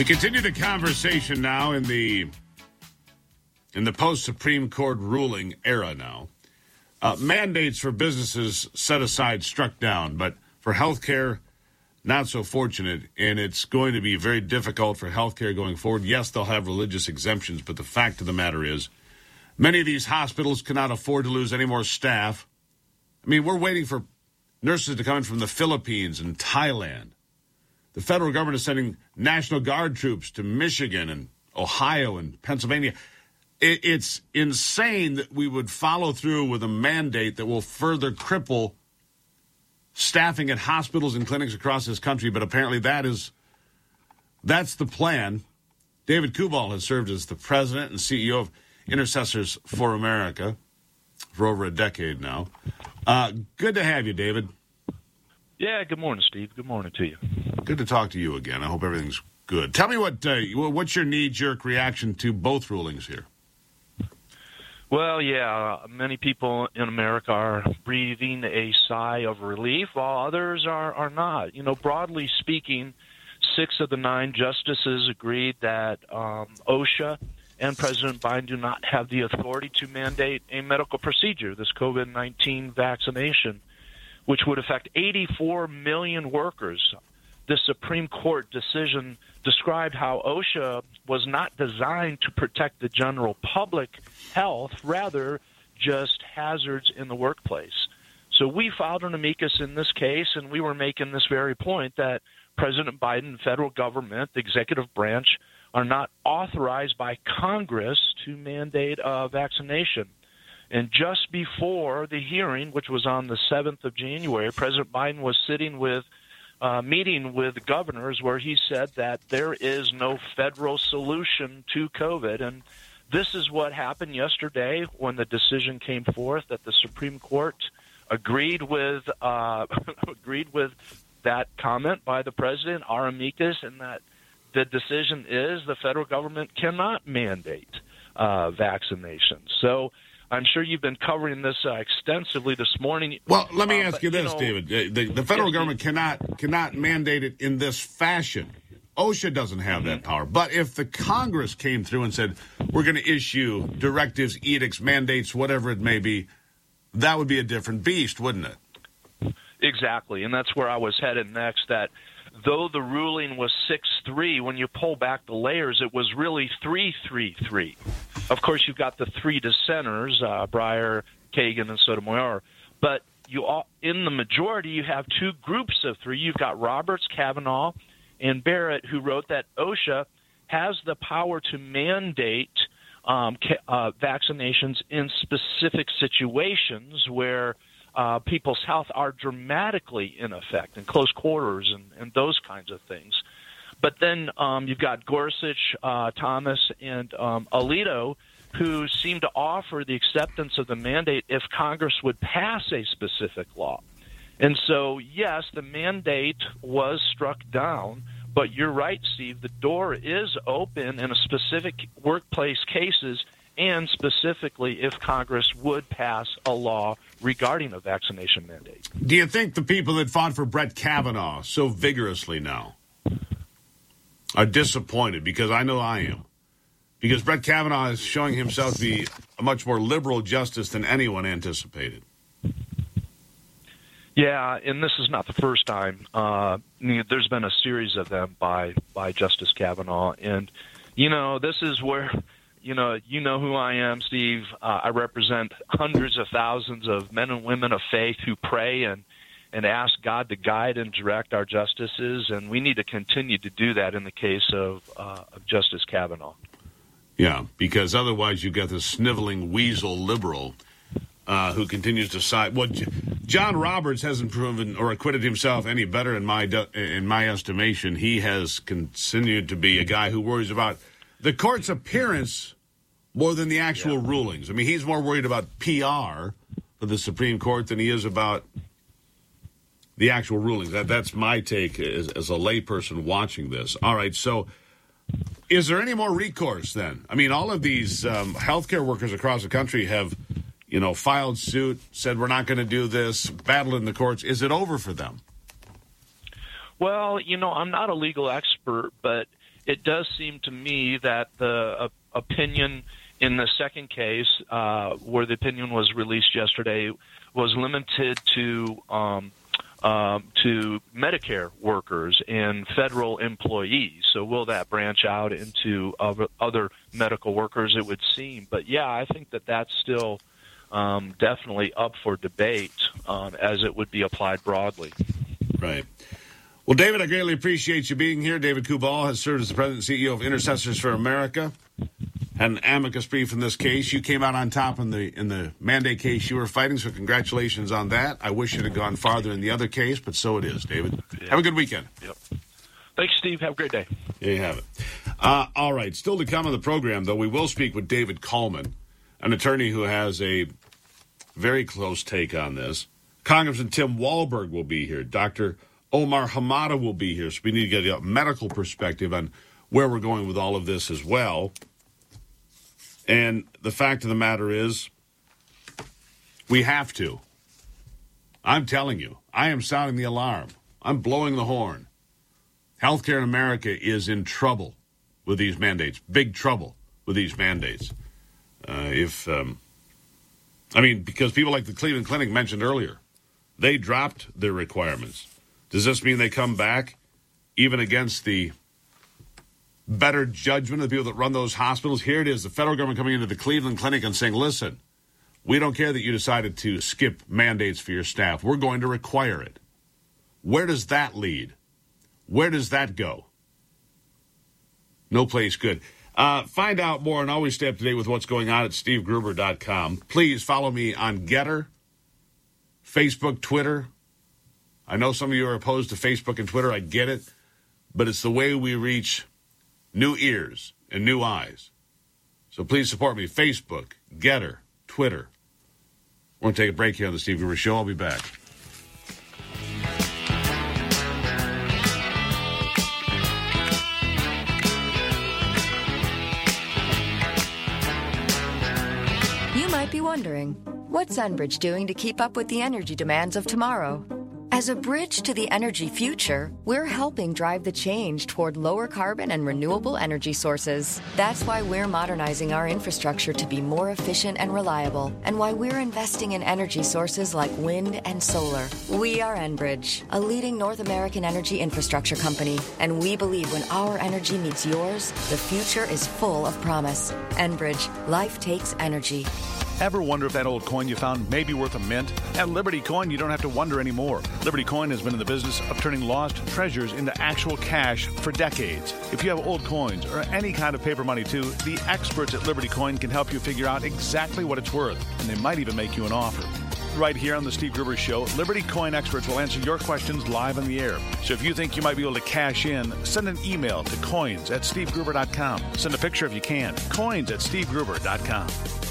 We continue the conversation now in the post-Supreme Court ruling era now. Mandates for businesses set aside, struck down, but for healthcare, not so fortunate, and it's going to be very difficult for healthcare going forward. Yes, they'll have religious exemptions, but the fact of the matter is many of these hospitals cannot afford to lose any more staff. I mean, we're waiting for nurses to come in from the Philippines and Thailand. The federal government is sending National Guard troops to Michigan and Ohio and Pennsylvania. It's insane that we would follow through with a mandate that will further cripple staffing at hospitals and clinics across this country, but apparently that's the plan. David Kubal has served as the president and CEO of Intercessors for America for over a decade now. Good to have you, David. Yeah, good morning, Steve. Good morning to you. Good to talk to you again. I hope everything's good. Tell me what's your knee-jerk reaction to both rulings here? Well, yeah, many people in America are breathing a sigh of relief, while others are not. You know, broadly speaking, 6 of the 9 justices agreed that OSHA and President Biden do not have the authority to mandate a medical procedure, this COVID-19 vaccination, which would affect 84 million workers. The Supreme Court decision described how OSHA was not designed to protect the general public health, rather just hazards in the workplace. So we filed an amicus in this case, and we were making this very point that President Biden, federal government, the executive branch, are not authorized by Congress to mandate a vaccination. And just before the hearing, which was on the 7th of January, President Biden was sitting with meeting with governors where he said that there is no federal solution to COVID. And this is what happened yesterday when the decision came forth that the Supreme Court agreed with that comment by the president, our amicus, and that the decision is the federal government cannot mandate vaccinations. So I'm sure you've been covering this extensively this morning. Well, let me ask you this, David. The federal government cannot mandate it in this fashion. OSHA doesn't have that power. But if the Congress came through and said, we're going to issue directives, edicts, mandates, whatever it may be, that would be a different beast, wouldn't it? Exactly. And that's where I was headed next, that though the ruling was 6-3, when you pull back the layers, it was really 3-3-3. Of course, you've got the 3 dissenters, Breyer, Kagan, and Sotomayor. But in the majority, you have 2 groups of 3. You've got Roberts, Kavanaugh, and Barrett, who wrote that OSHA has the power to mandate vaccinations in specific situations where people's health are dramatically in effect, in close quarters and those kinds of things. But then you've got Gorsuch, Thomas, and Alito, who seem to offer the acceptance of the mandate if Congress would pass a specific law. And so, yes, the mandate was struck down, but you're right, Steve, the door is open in a specific workplace cases and specifically if Congress would pass a law regarding a vaccination mandate. Do you think the people that fought for Brett Kavanaugh so vigorously now are disappointed? Because I know I am. Because Brett Kavanaugh is showing himself to be a much more liberal justice than anyone anticipated. Yeah, and this is not the first time. There's been a series of them by Justice Kavanaugh. And, this is where, you know who I am, Steve. I represent hundreds of thousands of men and women of faith who pray and ask God to guide and direct our justices, and we need to continue to do that in the case of Justice Kavanaugh. Yeah, because otherwise you've got this sniveling weasel liberal who continues to side. Well, John Roberts hasn't proven or acquitted himself any better in my estimation. He has continued to be a guy who worries about the court's appearance more than the actual rulings. I mean, he's more worried about PR for the Supreme Court than he is about the actual rulings. That's my take as a layperson watching this. All right, so is there any more recourse then? I mean, all of these healthcare workers across the country have, filed suit, said we're not going to do this, battled in the courts. Is it over for them? Well, I'm not a legal expert, but it does seem to me that the opinion in the second case, where the opinion was released yesterday, was limited to Medicare workers and federal employees. So will that branch out into other medical workers? It would seem. But, yeah, I think that that's still definitely up for debate as it would be applied broadly. Right. Well, David, I greatly appreciate you being here. David Kubal has served as the president and CEO of Intercessors for America. Had an amicus brief in this case. You came out on top in the mandate case you were fighting, so congratulations on that. I wish it had gone farther in the other case, but so it is, David. Yeah. Have a good weekend. Yep. Thanks, Steve. Have a great day. There you have it. All right. Still to come on the program, though, we will speak with David Coleman, an attorney who has a very close take on this. Congressman Tim Walberg will be here. Dr. Omar Hamada will be here. So we need to get a medical perspective on where we're going with all of this as well. And the fact of the matter is, we have to. I'm telling you, I am sounding the alarm. I'm blowing the horn. Healthcare in America is in trouble with these mandates. Big trouble with these mandates. Because people like the Cleveland Clinic mentioned earlier, they dropped their requirements. Does this mean they come back even against the better judgment of the people that run those hospitals? Here it is, the federal government coming into the Cleveland Clinic and saying, listen, we don't care that you decided to skip mandates for your staff. We're going to require it. Where does that lead? Where does that go? No place good. Find out more and always stay up to date with what's going on at stevegruber.com. Please follow me on Getter, Facebook, Twitter. I know some of you are opposed to Facebook and Twitter. I get it. But it's the way we reach new ears and new eyes. So please support me. Facebook, Getter, Twitter. We're going to take a break here on the Steve Gruber Show. I'll be back. You might be wondering, what's Enbridge doing to keep up with the energy demands of tomorrow? As a bridge to the energy future, we're helping drive the change toward lower carbon and renewable energy sources. That's why we're modernizing our infrastructure to be more efficient and reliable, and why we're investing in energy sources like wind and solar. We are Enbridge, a leading North American energy infrastructure company, and we believe when our energy meets yours, the future is full of promise. Enbridge, life takes energy. Ever wonder if that old coin you found may be worth a mint? At Liberty Coin, you don't have to wonder anymore. Liberty Coin has been in the business of turning lost treasures into actual cash for decades. If you have old coins or any kind of paper money too, the experts at Liberty Coin can help you figure out exactly what it's worth, and they might even make you an offer. Right here on the Steve Gruber Show, Liberty Coin experts will answer your questions live on the air. So if you think you might be able to cash in, send an email to coins@stevegruber.com. Send a picture if you can. Coins@stevegruber.com.